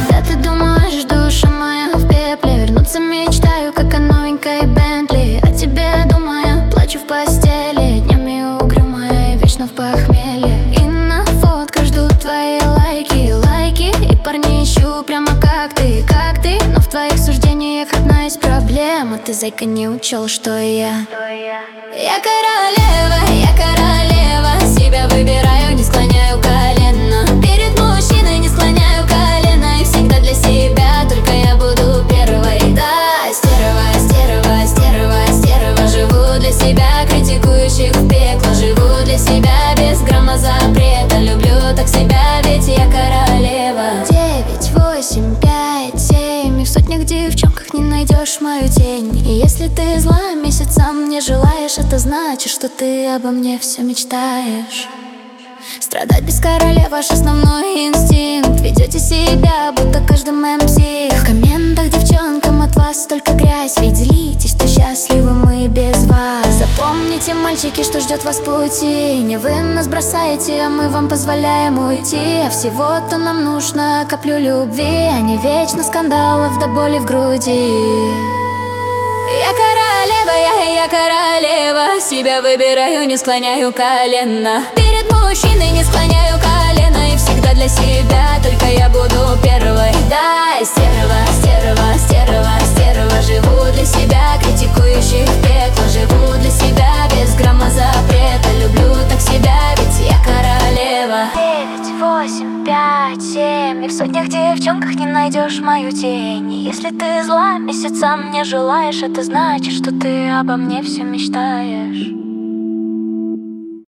Когда ты думаешь, душа моя в пепле, вернуться мечтаю, как о новенькой Бентли. О тебе думая, плачу в постели, днями угрюмая, вечно в похмелье. И на фотках жду твои лайки, и парней ищу прямо как ты. Но в твоих суждениях одна из проблем, а ты, зайка, не учел, что я королева, себя выбираю, не склоняю колено. Перед мужчиной не склоняю колено, и всегда для себя только я буду первой. Да, стерва, живу для себя, критикующих в пекло. Живу для себя без грамма запрета, люблю так себя, ведь я королева. 9, 8, 5, 7, и в сотнях девчонках не найдешь мою тень. И если ты зла месяцам не желаешь, это значит, что ты обо мне все мечтаешь. Страдать без короля — ваш основной инстинкт. Ведете себя, будто каждым МС. В комментах девчонкам от вас только грязь, ведь злитесь, что счастливы мы без вас. Запомните, мальчики, что ждет вас в пути. Не вы нас бросаете, а мы вам позволяем уйти. А всего-то нам нужно каплю любви, а не вечно скандалов до боли в груди. Я королева, себя выбираю, не склоняю колено. Перед мужчиной не склоняю колено, и всегда для себя только я буду первой. Да, стерва, живу для себя, критикующих в пекло. Живу для себя без грамма запрета, люблю так себя, ведь я королева. 9, 8, 5, 7, и в сотнях девчонках не найдешь мою тень. И если ты зла месяцам не желаешь, это значит, что ты обо мне все мечтаешь.